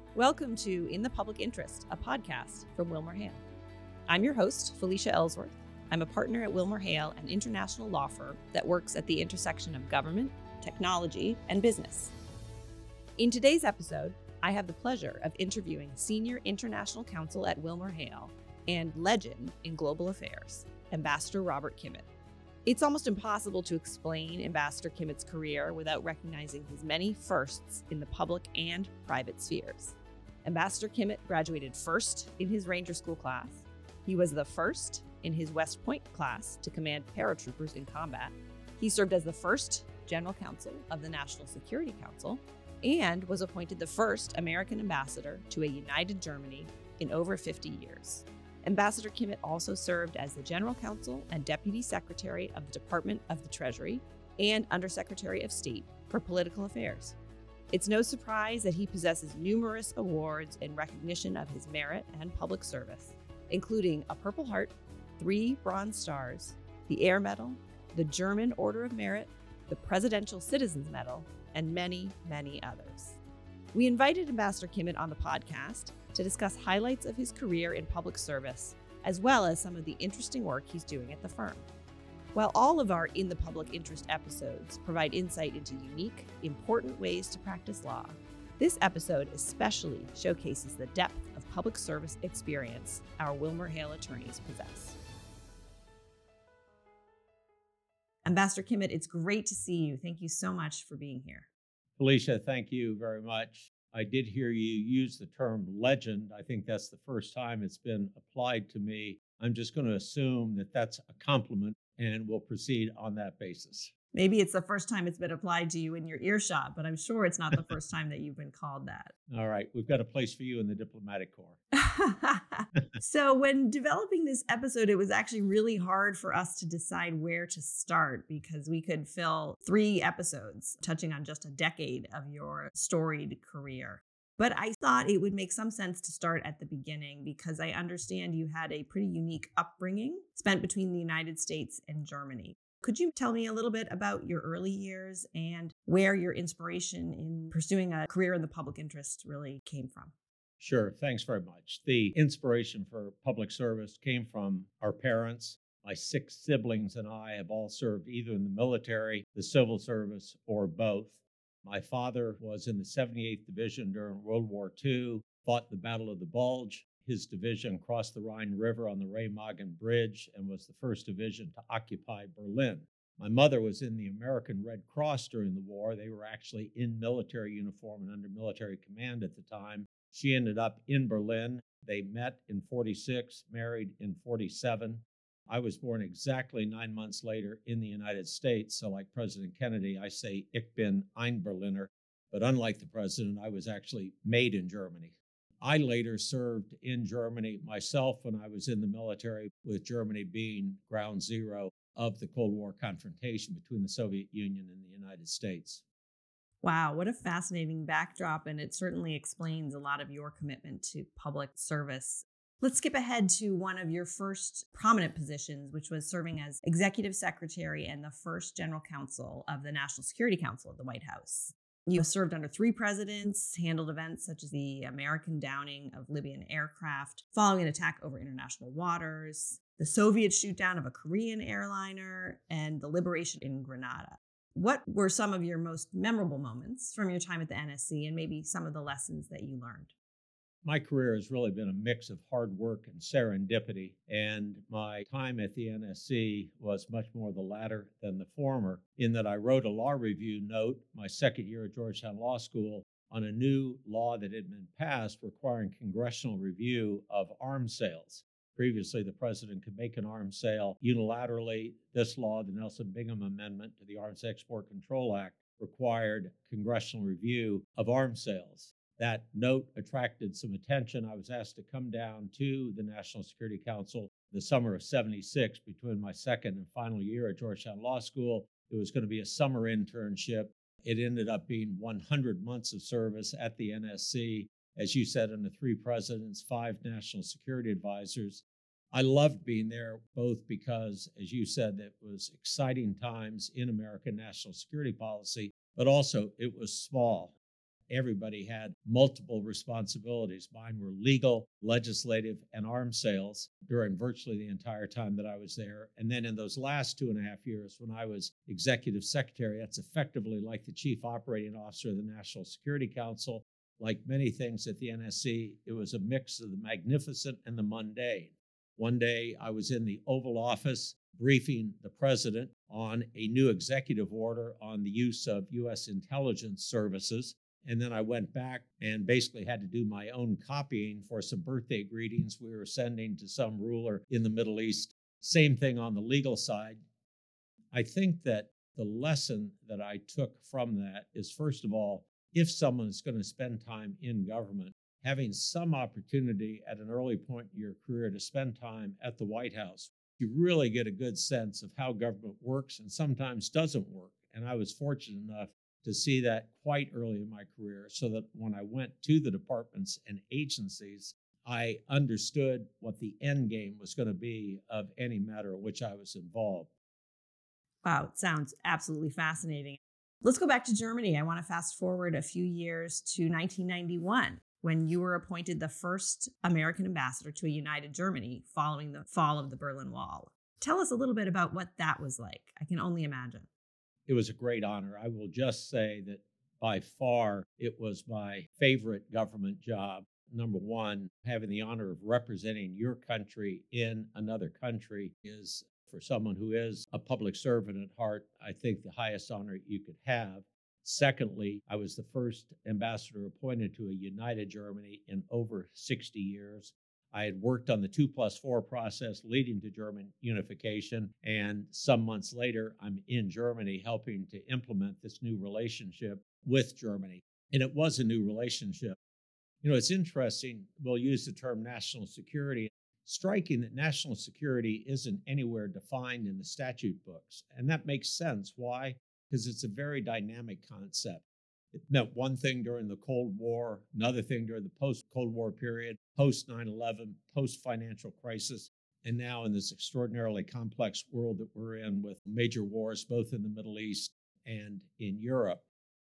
Welcome to In the Public Interest, a podcast from WilmerHale. I'm your host, Felicia Ellsworth. I'm a partner at WilmerHale, an international law firm that works at the intersection of government, technology, and business. In today's episode, I have the pleasure of interviewing Senior International Counsel at WilmerHale and legend in global affairs, Ambassador Robert Kimmitt. It's almost impossible to explain Ambassador Kimmitt's career without recognizing his many firsts in the public and private spheres. Ambassador Kimmitt graduated first in his Ranger School class. He was the first in his West Point class to command paratroopers in combat. He served as the first General Counsel of the National Security Council and was appointed the first American ambassador to a united Germany in over 50 years. Ambassador Kimmitt also served as the General Counsel and Deputy Secretary of the Department of the Treasury and Undersecretary of State for Political Affairs. It's no surprise that he possesses numerous awards in recognition of his merit and public service, including a Purple Heart, 3 Bronze Stars, the Air Medal, the German Order of Merit, the Presidential Citizens Medal, and many, many others. We invited Ambassador Kimmitt on the podcast to discuss highlights of his career in public service, as well as some of the interesting work he's doing at the firm. While all of our In the Public Interest episodes provide insight into unique, important ways to practice law, this episode especially showcases the depth of public service experience our WilmerHale attorneys possess. Ambassador Kimmitt, it's great to see you. Thank you so much for being here. Felicia, thank you very much. I did hear you use the term legend. I think that's the first time it's been applied to me. I'm just going to assume that that's a compliment and we'll proceed on that basis. Maybe it's the first time it's been applied to you in your earshot, but I'm sure it's not the first time that you've been called that. All right. We've got a place for you in the diplomatic corps. So when developing this episode, it was actually really hard for us to decide where to start because we could fill 3 episodes touching on just a decade of your storied career. But I thought it would make some sense to start at the beginning because I understand you had a pretty unique upbringing spent between the United States and Germany. Could you tell me a little bit about your early years and where your inspiration in pursuing a career in the public interest really came from? Sure. Thanks very much. The inspiration for public service came from our parents. My 6 siblings and I have all served either in the military, the civil service, or both. My father was in the 78th Division during World War II, fought the Battle of the Bulge. His division crossed the Rhine River on the Remagen Bridge and was the first division to occupy Berlin. My mother was in the American Red Cross during the war. They were actually in military uniform and under military command at the time. She ended up in Berlin. They met in 46, married in 47. I was born exactly 9 months later in the United States. So like President Kennedy, I say, Ich bin ein Berliner. But unlike the president, I was actually made in Germany. I later served in Germany myself when I was in the military, with Germany being ground zero of the Cold War confrontation between the Soviet Union and the United States. Wow, what a fascinating backdrop, and it certainly explains a lot of your commitment to public service. Let's skip ahead to one of your first prominent positions, which was serving as Executive Secretary and the first General Counsel of the National Security Council at the White House. You served under 3 presidents, handled events such as the American downing of Libyan aircraft following an attack over international waters, the Soviet shootdown of a Korean airliner, and the liberation in Grenada. What were some of your most memorable moments from your time at the NSC and maybe some of the lessons that you learned? My career has really been a mix of hard work and serendipity, and my time at the NSC was much more the latter than the former, in that I wrote a law review note my second year at Georgetown Law School on a new law that had been passed requiring congressional review of arms sales. Previously, the president could make an arms sale unilaterally. This law, the Nelson-Bingham Amendment to the Arms Export Control Act, required congressional review of arms sales. That note attracted some attention. I was asked to come down to the National Security Council the summer of '76 between my second and final year at Georgetown Law School. It was going to be a summer internship. It ended up being 100 months of service at the NSC, as you said, under 3 presidents, 5 national security advisors. I loved being there, both because, as you said, it was exciting times in American national security policy, but also it was small. everybody had multiple responsibilities. Mine were legal, legislative, and arms sales during virtually the entire time that I was there. And then in those last 2.5 years, when I was executive secretary, that's effectively like the chief operating officer of the National Security Council. Like many things at the NSC, it was a mix of the magnificent and the mundane. One day I was in the Oval Office briefing the president on a new executive order on the use of U.S. intelligence services. And then I went back and basically had to do my own copying for some birthday greetings we were sending to some ruler in the Middle East. Same thing on the legal side. I think that the lesson that I took from that is, first of all, if someone is going to spend time in government, having some opportunity at an early point in your career to spend time at the White House, you really get a good sense of how government works and sometimes doesn't work. And I was fortunate enough to see that quite early in my career, so that when I went to the departments and agencies, I understood what the end game was going to be of any matter in which I was involved. Wow, it sounds absolutely fascinating. Let's go back to Germany. I want to fast forward a few years to 1991, when you were appointed the first American ambassador to a united Germany following the fall of the Berlin Wall. Tell us a little bit about what that was like. I can only imagine. It was a great honor. I will just say that by far, it was my favorite government job. Number one, having the honor of representing your country in another country is, for someone who is a public servant at heart, I think the highest honor you could have. Secondly, I was the first ambassador appointed to a united Germany in over 60 years. I had worked on the 2+4 process leading to German unification, and some months later, I'm in Germany helping to implement this new relationship with Germany. And it was a new relationship. It's interesting, we'll use the term national security. Striking that national security isn't anywhere defined in the statute books. And that makes sense. Why? Because it's a very dynamic concept. It meant one thing during the Cold War, another thing during the post-Cold War period, post 9/11, post-financial crisis, and now in this extraordinarily complex world that we're in with major wars, both in the Middle East and in Europe.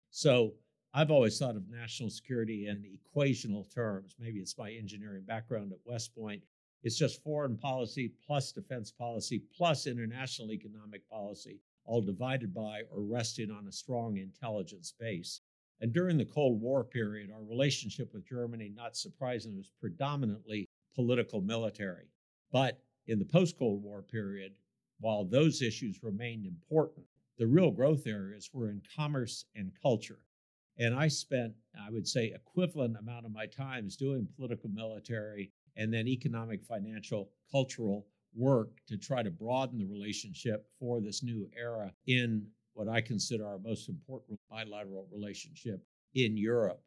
So I've always thought of national security in equational terms. Maybe it's my engineering background at West Point. It's just foreign policy plus defense policy plus international economic policy, all divided by or resting on a strong intelligence base. And during the Cold War period, our relationship with Germany, not surprisingly, was predominantly political military. But in the post-Cold War period, while those issues remained important, the real growth areas were in commerce and culture. And I spent, I would say, equivalent amount of my time doing political military and then economic, financial, cultural work to try to broaden the relationship for this new era in what I consider our most important bilateral relationship in Europe.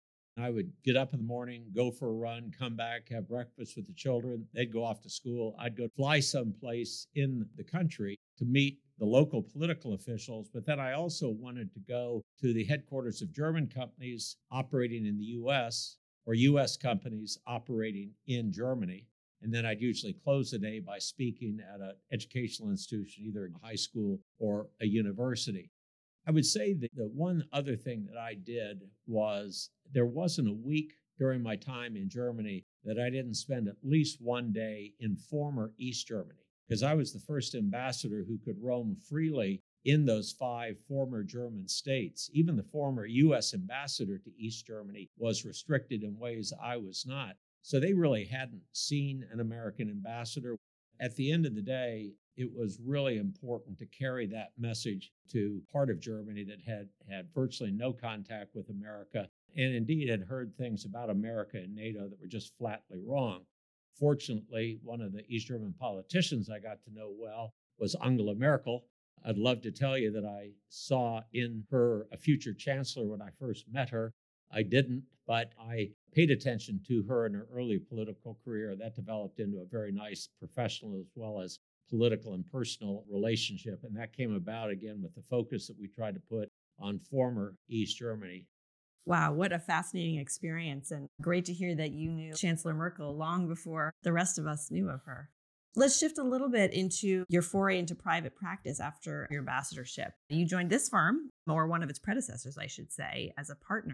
I would get up in the morning, go for a run, come back, have breakfast with the children. They'd go off to school. I'd go fly someplace in the country to meet the local political officials. But then I also wanted to go to the headquarters of German companies operating in the U.S. or U.S. companies operating in Germany. And then I'd usually close the day by speaking at an educational institution, either a high school or a university. I would say that the one other thing that I did was there wasn't a week during my time in Germany that I didn't spend at least one day in former East Germany, because I was the first ambassador who could roam freely in those 5 former German states. Even the former U.S. ambassador to East Germany was restricted in ways I was not. So they really hadn't seen an American ambassador. At the end of the day, it was really important to carry that message to part of Germany that had virtually no contact with America, and indeed had heard things about America and NATO that were just flatly wrong. Fortunately, one of the East German politicians I got to know well was Angela Merkel. I'd love to tell you that I saw in her a future chancellor when I first met her. I didn't, but I paid attention to her in her early political career. That developed into a very nice professional as well as political and personal relationship. And that came about, again, with the focus that we tried to put on former East Germany. Wow, what a fascinating experience. And great to hear that you knew Chancellor Merkel long before the rest of us knew of her. Let's shift a little bit into your foray into private practice after your ambassadorship. You joined this firm, or one of its predecessors, I should say, as a partner.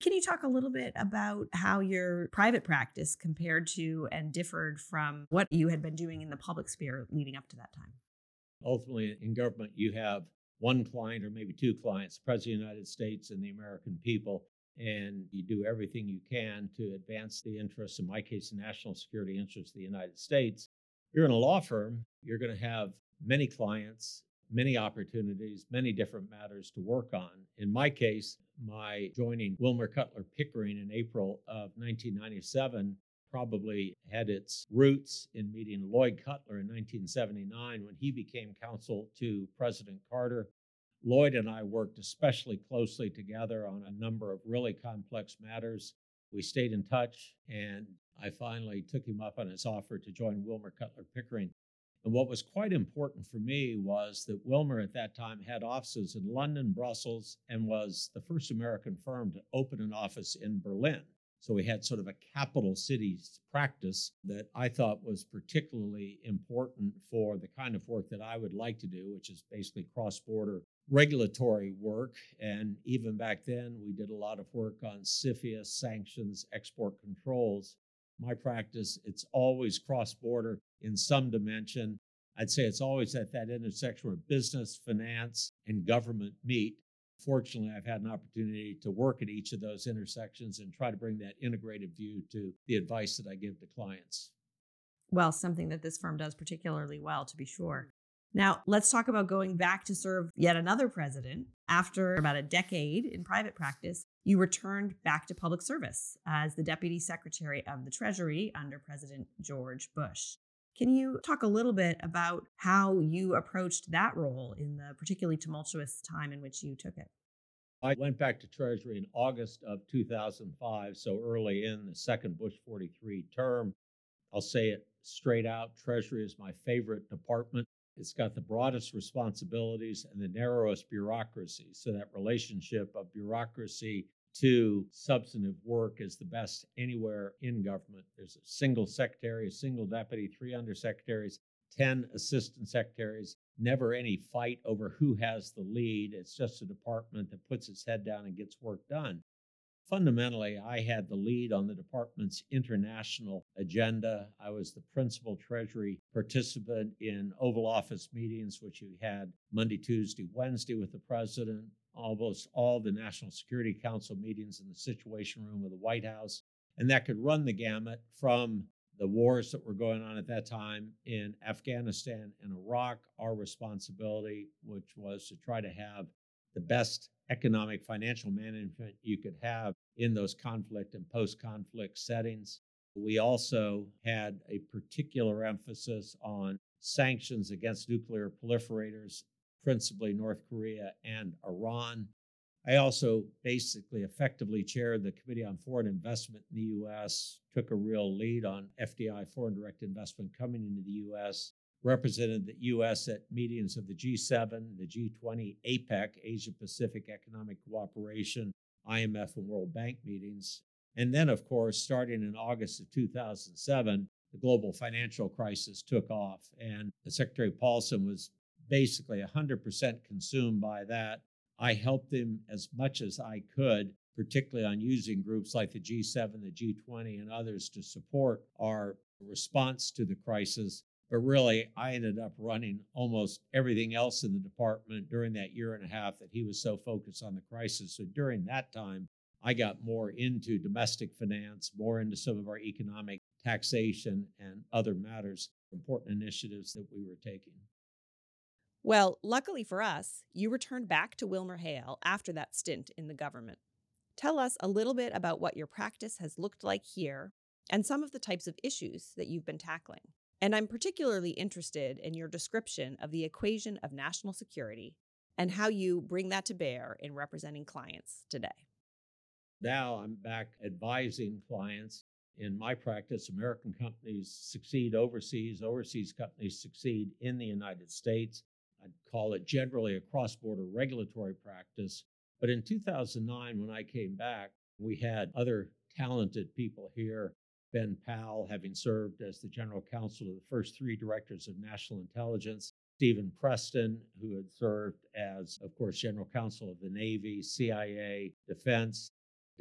Can you talk a little bit about how your private practice compared to and differed from what you had been doing in the public sphere leading up to that time? Ultimately, in government, you have one client or maybe two clients, the President of the United States and the American people, and you do everything you can to advance the interests, in my case, the national security interests of the United States. You're in a law firm, you're going to have many clients, many opportunities, many different matters to work on. In my case, my joining Wilmer Cutler Pickering in April of 1997 probably had its roots in meeting Lloyd Cutler in 1979 when he became counsel to President Carter. Lloyd and I worked especially closely together on a number of really complex matters. We stayed in touch, and I finally took him up on his offer to join Wilmer Cutler Pickering. And what was quite important for me was that Wilmer at that time had offices in London, Brussels, and was the first American firm to open an office in Berlin. So we had sort of a capital cities practice that I thought was particularly important for the kind of work that I would like to do, which is basically cross-border regulatory work. And even back then, we did a lot of work on CFIUS, sanctions, export controls. My practice, it's always cross-border in some dimension. I'd say it's always at that intersection where business, finance, and government meet. Fortunately, I've had an opportunity to work at each of those intersections and try to bring that integrated view to the advice that I give to clients. Well, something that this firm does particularly well, to be sure. Now, let's talk about going back to serve yet another president. After about a decade in private practice, you returned back to public service as the Deputy Secretary of the Treasury under President George Bush. Can you talk a little bit about how you approached that role in the particularly tumultuous time in which you took it? I went back to Treasury in August of 2005, so early in the second Bush 43 term. I'll say it straight out, Treasury is my favorite department. It's got the broadest responsibilities and the narrowest bureaucracy. So that relationship of bureaucracy to substantive work is the best anywhere in government. There's a single secretary, a single deputy, 3 undersecretaries, 10 assistant secretaries, never any fight over who has the lead. It's just a department that puts its head down and gets work done. Fundamentally, I had the lead on the department's international agenda. I was the principal Treasury participant in Oval Office meetings, which we had Monday, Tuesday, Wednesday with the president, almost all the National Security Council meetings in the Situation Room of the White House. And that could run the gamut from the wars that were going on at that time in Afghanistan and Iraq, our responsibility, which was to try to have the best economic financial management you could have in those conflict and post-conflict settings. We also had a particular emphasis on sanctions against nuclear proliferators, principally North Korea and Iran. I also basically effectively chaired the Committee on Foreign Investment in the U.S., took a real lead on FDI, foreign direct investment coming into the U.S., represented the U.S. at meetings of the G7, the G20, APEC, Asia Pacific Economic Cooperation, IMF and World Bank meetings. And then, of course, starting in August of 2007, the global financial crisis took off, and Secretary Paulson was basically 100% consumed by that. I helped him as much as I could, particularly on using groups like the G7, the G20, and others to support our response to the crisis. But really, I ended up running almost everything else in the department during that year and a half that he was so focused on the crisis. So during that time, I got more into domestic finance, more into some of our economic taxation and other matters, important initiatives that we were taking. Well, luckily for us, you returned back to WilmerHale after that stint in the government. Tell us a little bit about what your practice has looked like here and some of the types of issues that you've been tackling. And I'm particularly interested in your description of the equation of national security and how you bring that to bear in representing clients today. Now I'm back advising clients. In my practice, American companies succeed overseas, overseas companies succeed in the United States. I'd call it generally a cross-border regulatory practice. But in 2009, when I came back, we had other talented people here. Ben Powell, having served as the general counsel of the first 3 directors of national intelligence. Stephen Preston, who had served as, of course, general counsel of the Navy, CIA, Defense.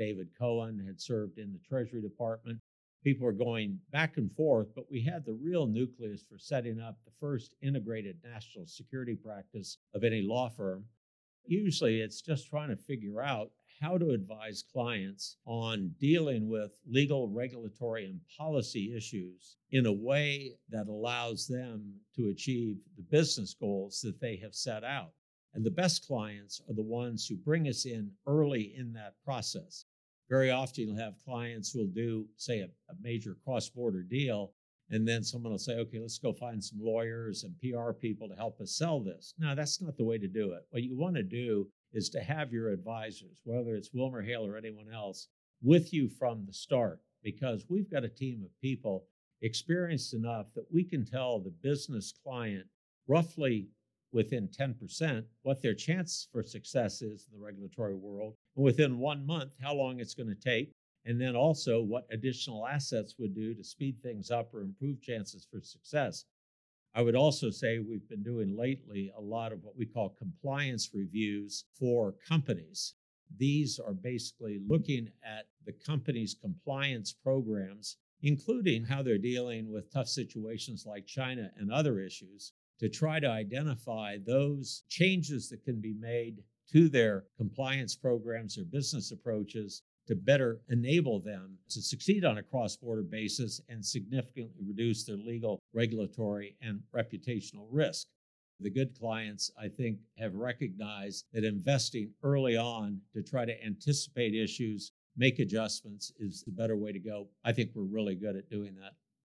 David Cohen had served in the Treasury Department. People were going back and forth, but we had the real nucleus for setting up the first integrated national security practice of any law firm. Usually it's just trying to figure out how to advise clients on dealing with legal, regulatory, and policy issues in a way that allows them to achieve the business goals that they have set out. And the best clients are the ones who bring us in early in that process. Very often you'll have clients who will do, say, a major cross-border deal, and then someone will say, okay, let's go find some lawyers and PR people to help us sell this. No, that's not the way to do it. What you want to do is to have your advisors, whether it's WilmerHale or anyone else, with you from the start, because we've got a team of people experienced enough that we can tell the business client roughly within 10% what their chance for success is in the regulatory world, and within 1 month, how long it's going to take, and then also what additional assets would do to speed things up or improve chances for success. I would also say we've been doing lately a lot of what we call compliance reviews for companies. These are basically looking at the company's compliance programs, including how they're dealing with tough situations like China and other issues, to try to identify those changes that can be made to their compliance programs or business approaches to better enable them to succeed on a cross-border basis and significantly reduce their legal, regulatory, and reputational risk. The good clients, I think, have recognized that investing early on to try to anticipate issues, make adjustments is the better way to go. I think we're really good at doing that.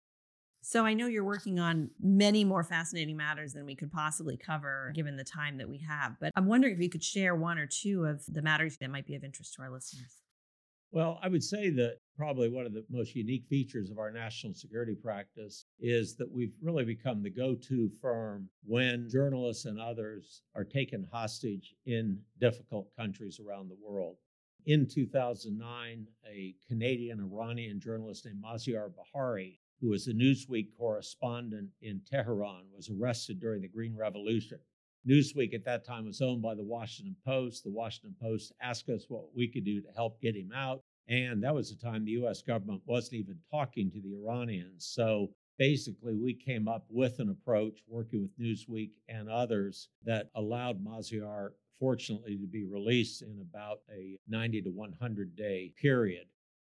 So I know you're working on many more fascinating matters than we could possibly cover given the time that we have, but I'm wondering if you could share one or two of the matters that might be of interest to our listeners. Well, I would say that probably one of the most unique features of our national security practice is that we've really become the go-to firm when journalists and others are taken hostage in difficult countries around the world. In 2009, a Canadian-Iranian journalist named Maziar Bahari, who was a Newsweek correspondent in Tehran, was arrested during the Green Revolution. Newsweek at that time was owned by the Washington Post. The Washington Post asked us what we could do to help get him out. And that was the time the U.S. government wasn't even talking to the Iranians. So basically, we came up with an approach working with Newsweek and others that allowed Maziar, fortunately, to be released in about a 90 to 100 day period.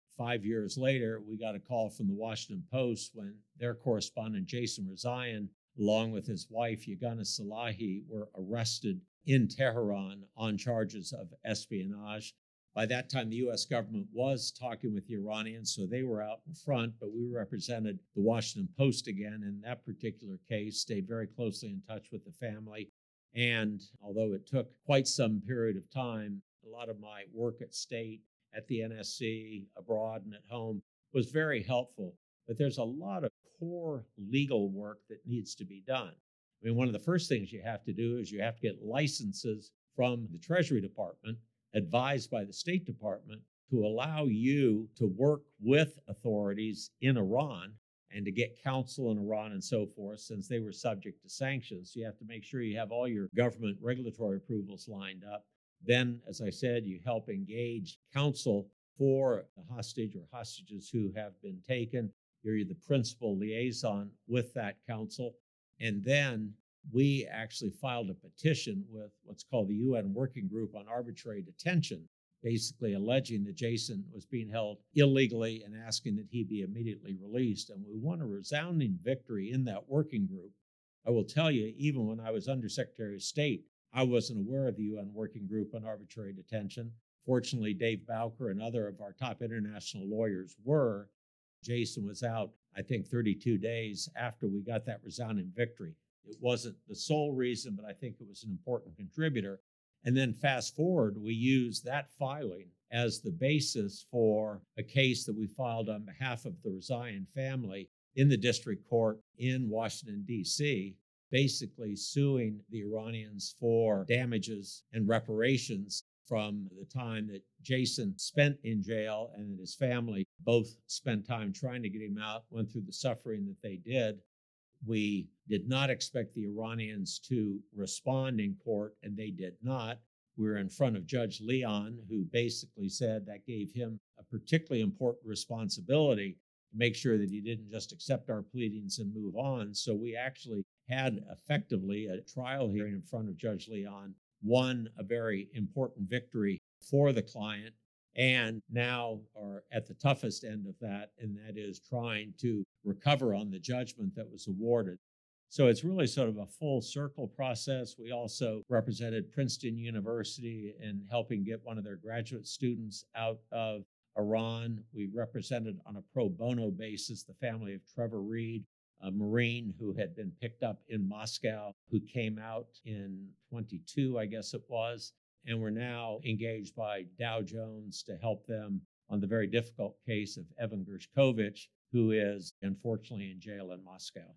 5 years later, we got a call from the Washington Post when their correspondent, Jason Rezaian, along with his wife, Yagana Salahi, were arrested in Tehran on charges of espionage. By that time, the U.S. government was talking with the Iranians, so they were out in front, but we represented the Washington Post again in that particular case, stayed very closely in touch with the family. And although it took quite some period of time, a lot of my work at state, at the NSC, abroad, and at home was very helpful. But there's a lot of core legal work that needs to be done. I mean, one of the first things you have to do is you have to get licenses from the Treasury Department, advised by the State Department, to allow you to work with authorities in Iran and to get counsel in Iran and so forth, since they were subject to sanctions. So you have to make sure you have all your government regulatory approvals lined up. Then, as I said, you help engage counsel for the hostage or hostages who have been taken. You're the principal liaison with that counsel. And then we actually filed a petition with what's called the UN Working Group on Arbitrary Detention, basically alleging that Jason was being held illegally and asking that he be immediately released. And we won a resounding victory in that working group. I will tell you, even when I was Undersecretary of State, I wasn't aware of the UN Working Group on Arbitrary Detention. Fortunately, Dave Bowker and other of our top international lawyers were. Jason was out, I think, 32 days after we got that resounding victory. It wasn't the sole reason, but I think it was an important contributor. And then fast forward, we used that filing as the basis for a case that we filed on behalf of the Rezaian family in the district court in Washington, D.C., basically suing the Iranians for damages and reparations from the time that Jason spent in jail and that his family both spent time trying to get him out, went through the suffering that they did. We did not expect the Iranians to respond in court, and they did not. We were in front of Judge Leon, who basically said that gave him a particularly important responsibility to make sure that he didn't just accept our pleadings and move on. So we actually had effectively a trial hearing in front of Judge Leon, won a very important victory for the client, and now are at the toughest end of that, and that is trying to recover on the judgment that was awarded. So it's really sort of a full circle process. We also represented Princeton University in helping get one of their graduate students out of Iran. We represented on a pro bono basis the family of Trevor Reed, a Marine who had been picked up in Moscow, who came out in 22, I guess it was. And we're now engaged by Dow Jones to help them on the very difficult case of Evan Gershkovich, who is unfortunately in jail in Moscow.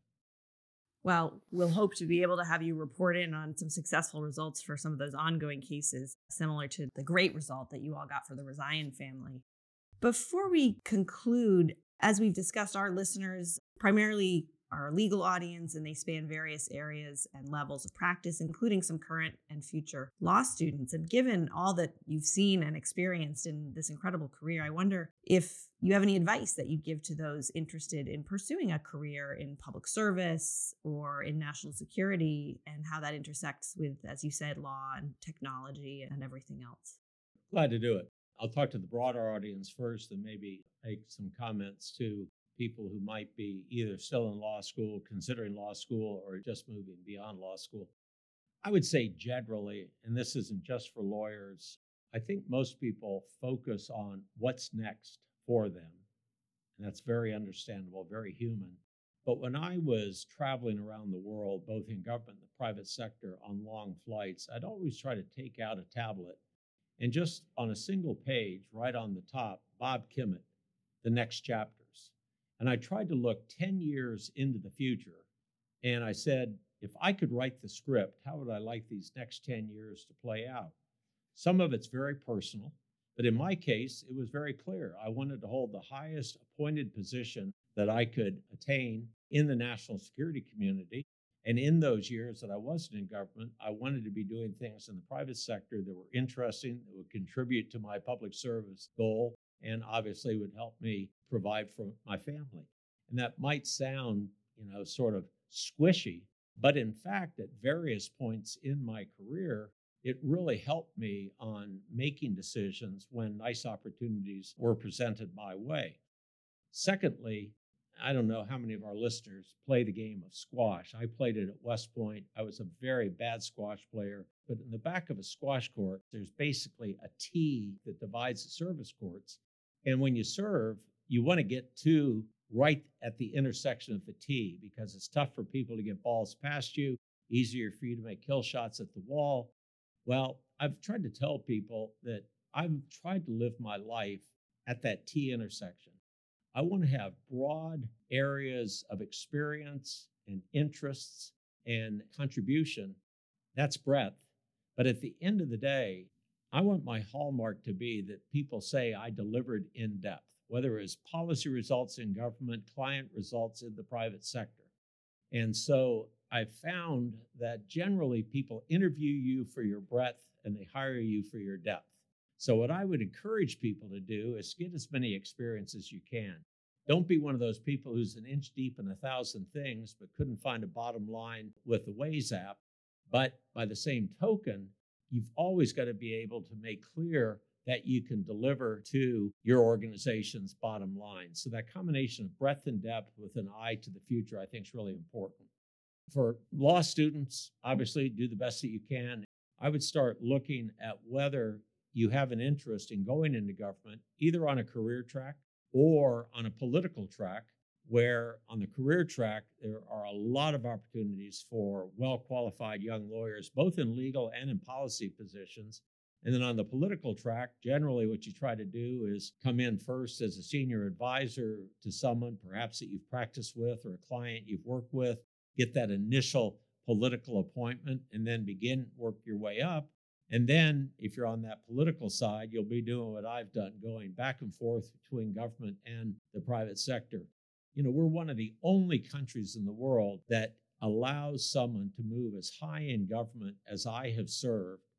Well, we'll hope to be able to have you report in on some successful results for some of those ongoing cases, similar to the great result that you all got for the Rezaian family. Before we conclude, as we've discussed, our listeners primarily are a legal audience, and they span various areas and levels of practice, including some current and future law students. And given all that you've seen and experienced in this incredible career, I wonder if you have any advice that you'd give to those interested in pursuing a career in public service or in national security, and how that intersects with, as you said, law and technology and everything else. Glad to do it. I'll talk to the broader audience first and maybe make some comments to people who might be either still in law school, considering law school, or just moving beyond law school. I would say generally, and this isn't just for lawyers, I think most people focus on what's next for them. And that's very understandable, very human. But when I was traveling around the world, both in government and the private sector on long flights, I'd always try to take out a tablet and just on a single page, right on the top, Bob Kimmett, the next chapters. And I tried to look 10 years into the future. And I said, if I could write the script, how would I like these next 10 years to play out? Some of it's very personal, but in my case, it was very clear. I wanted to hold the highest appointed position that I could attain in the national security community. And in those years that I wasn't in government, I wanted to be doing things in the private sector that were interesting, that would contribute to my public service goal, and obviously would help me provide for my family. And that might sound, sort of squishy, but in fact, at various points in my career, it really helped me on making decisions when nice opportunities were presented my way. Secondly, I don't know how many of our listeners play the game of squash. I played it at West Point. I was a very bad squash player, but in the back of a squash court, there's basically a tee that divides the service courts. And when you serve, you want to get to right at the intersection of the tee because it's tough for people to get balls past you, easier for you to make kill shots at the wall. Well, I've tried to tell people that I've tried to live my life at that T intersection. I want to have broad areas of experience and interests and contribution. That's breadth. But at the end of the day, I want my hallmark to be that people say I delivered in depth, whether it's policy results in government, client results in the private sector. And so I've found that generally people interview you for your breadth and they hire you for your depth. So what I would encourage people to do is get as many experiences as you can. Don't be one of those people who's an inch deep in 1,000 things, but couldn't find a bottom line with the Waze app. But by the same token, you've always got to be able to make clear that you can deliver to your organization's bottom line. So that combination of breadth and depth with an eye to the future, I think is really important. For law students, obviously do the best that you can. I would start looking at whether you have an interest in going into government, either on a career track or on a political track, where on the career track, there are a lot of opportunities for well-qualified young lawyers, both in legal and in policy positions. And then on the political track, generally what you try to do is come in first as a senior advisor to someone perhaps that you've practiced with or a client you've worked with, get that initial political appointment, and then work your way up. And then if you're on that political side, you'll be doing what I've done, going back and forth between government and the private sector. We're one of the only countries in the world that allows someone to move as high in government as I have served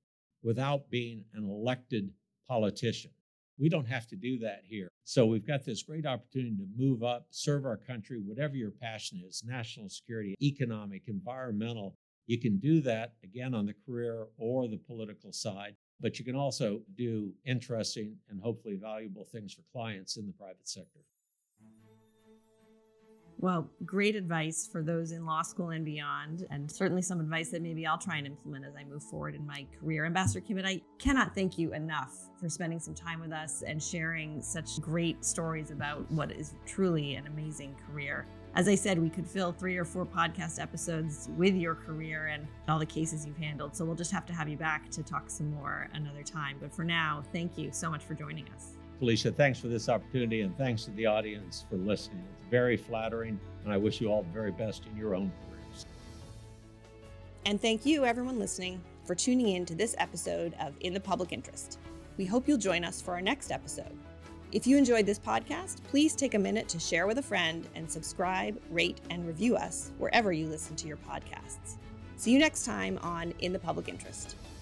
without being an elected politician. We don't have to do that here. So we've got this great opportunity to move up, serve our country, whatever your passion is, national security, economic, environmental. You can do that, again, on the career or the political side, but you can also do interesting and hopefully valuable things for clients in the private sector. Well, great advice for those in law school and beyond, and certainly some advice that maybe I'll try and implement as I move forward in my career. Ambassador Kimmitt, I cannot thank you enough for spending some time with us and sharing such great stories about what is truly an amazing career. As I said, we could fill 3 or 4 podcast episodes with your career and all the cases you've handled, so we'll just have to have you back to talk some more another time. But for now, thank you so much for joining us. Felicia, thanks for this opportunity, and thanks to the audience for listening. It's very flattering, and I wish you all the very best in your own careers. And thank you, everyone listening, for tuning in to this episode of In the Public Interest. We hope you'll join us for our next episode. If you enjoyed this podcast, please take a minute to share with a friend and subscribe, rate, and review us wherever you listen to your podcasts. See you next time on In the Public Interest.